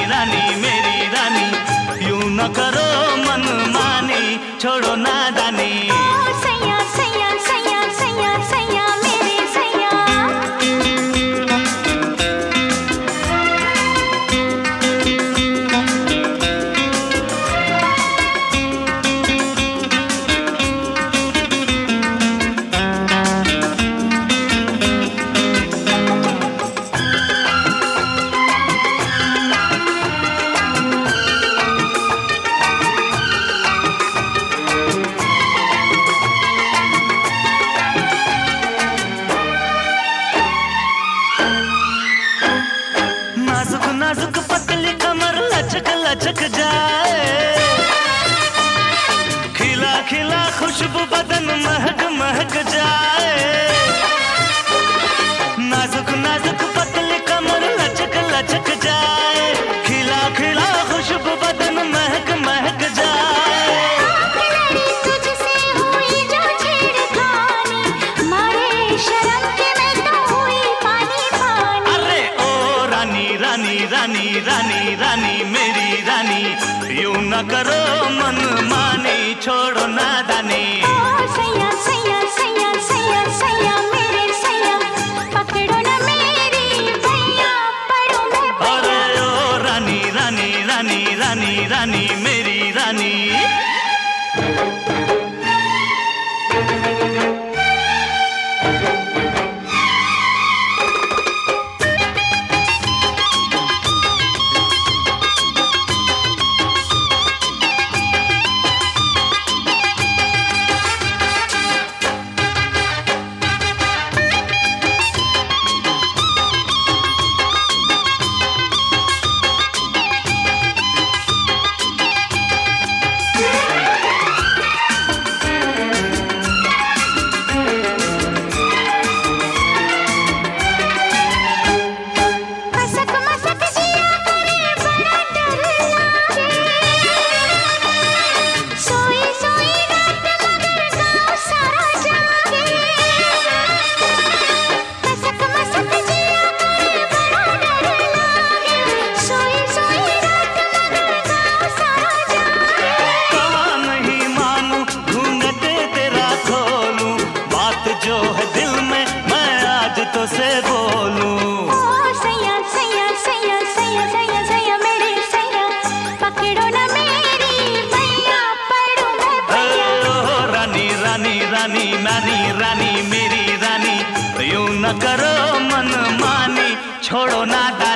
रानी मेरी रानी, यूं न करो मन मानी, छोड़ो नादानी। सैया सैया सैया सैया सैया मेरे सैया। नाजुक पतली कमर लचक लचक जाए, खिला खिला खुशबू बदन महक महक जाए। नाजुक नाजुक पतली कमर लचक लचक जाए, खिला खिला खुशबू बदन महक महक जाए। तुझसे हुई जो छेड़खानी, मारे शर्म के मैं तो हुई पानी पानी। अरे ओ रानी रानी रानी रानी रानी मेरी रानी, यूं न करो मन मानी, छोड़ो नादानी। सैया सैया सैया सैया सैया मेरे सैया, पकड़ो न मेरी भैया, पड़ो मैं भैया। अरे ओ रानी रानी रानी रानी रानी मेरी रानी। जो है दिल में मैं आज तो से बोलूं। सैया सैया सैया सैया सैया सैया मेरे सैया, पकड़ो न मेरी भैया, पड़ो मैं भैया। ओ रानी रानी रानी नानी रानी मेरी रानी, यूं न करो मन मानी, छोड़ो नादानी।